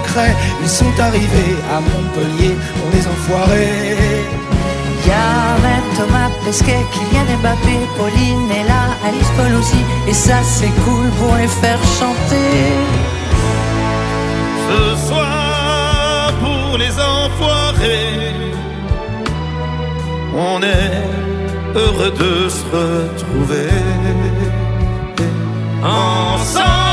secret. Ils sont arrivés à Montpellier pour les enfoirés. Y'a même Thomas Pesquet, Kylian Mbappé, Pauline est là, Alice Paul aussi. Et ça c'est cool pour les faire chanter. Ce soir pour les enfoirés, on est heureux de se retrouver ensemble.